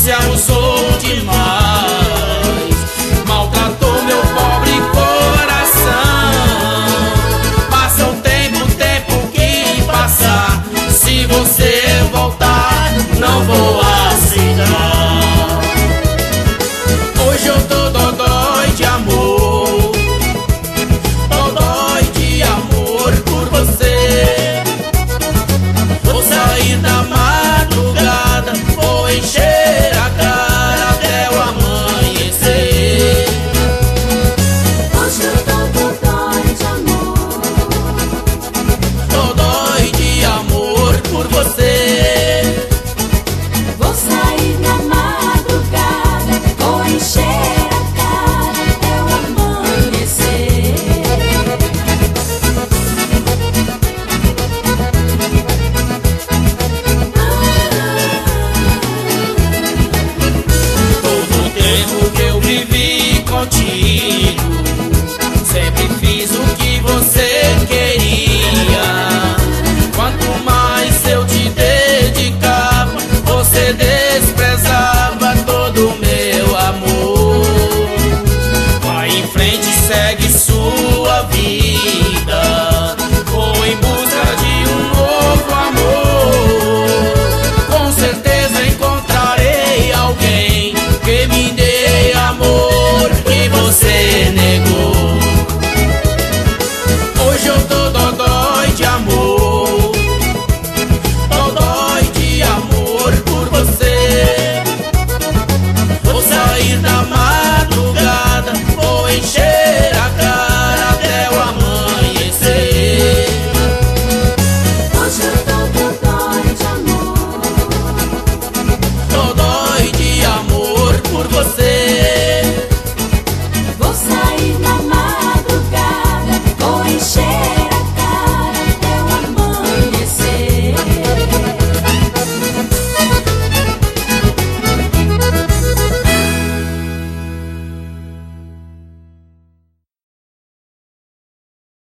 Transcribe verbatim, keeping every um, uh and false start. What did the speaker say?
se abusou demais, maltratou meu pobre coração. Passa o tempo, o tempo que passar, se você voltar, não vou aceitar. Hoje eu tô dodói de amor, dodói de amor por você. Vou sair da madrugada, vou encher a cara até o amanhecer. Hoje eu tô dodói de amor, dodói de amor por você. vou sair da madrugada, vou encher a cara até o amanhecer. Todo o tempo que eu vivi contigo, sempre fiz o que você queria. Quanto mais eu te dedicava, você desprezava todo o meu amor. Vai em frente, segue sua